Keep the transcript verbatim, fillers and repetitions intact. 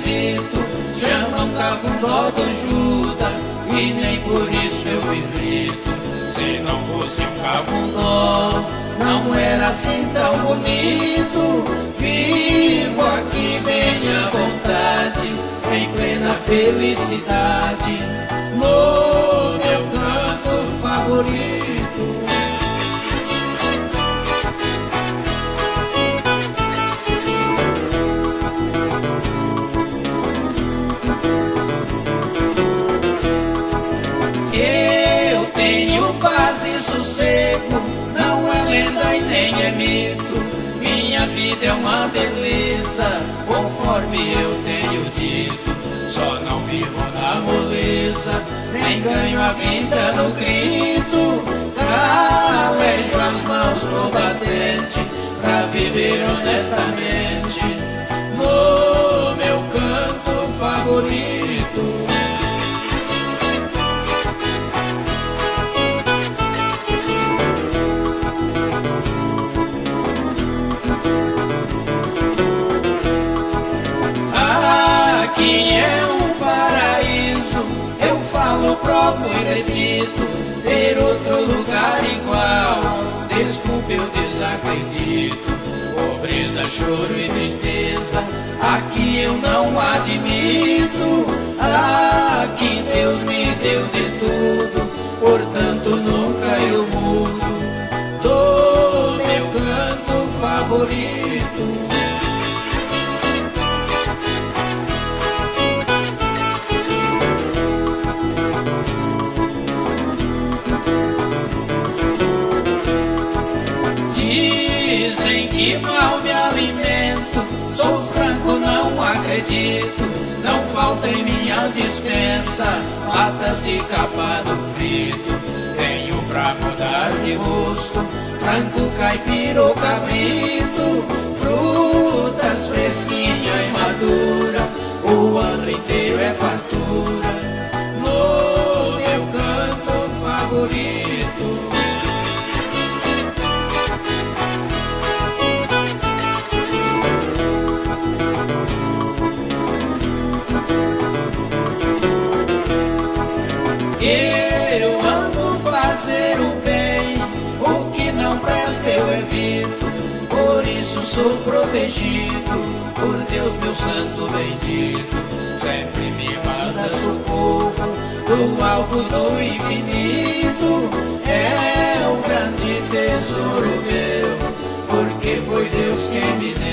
esquisito, chamam cafundó do Judas, e nem por isso eu me irrito. Se não fosse um cafundó, não era assim tão bonito. Vivo aqui bem à vontade, em plena felicidade, no meu canto favorito. Eu tenho paz e sossego, não é lenda e nem é mito. Minha vida é uma beleza, conforme eu tenho dito. Só não vivo na moleza, nem ganho a vida no grito. Calejo as mãos toda atente, pra viver honestamente, no meu canto favorito. Aqui é um paraíso, eu falo, provo e repito. Ter outro lugar igual, desculpe, eu desacredito. Pobreza, choro e tristeza, aqui eu não admito. Aqui Deus me deu de tudo, portanto nunca eu mudo do meu canto favorito. Dizem que mal me alimento, sou franco, não acredito. Não falta em minha dispensa latas de capado frito. Tenho pra mudar de gosto, frango, caipira ou cabrito. Frutas fresquinha e madura, o ano inteiro é fartura, no meu canto favorito. Eu amo fazer o bem, o que não presta eu evito. Por isso sou protegido, por Deus meu santo bendito. Sempre me manda socorro, do alto do infinito. É um grande tesouro meu, porque foi Deus quem me deu.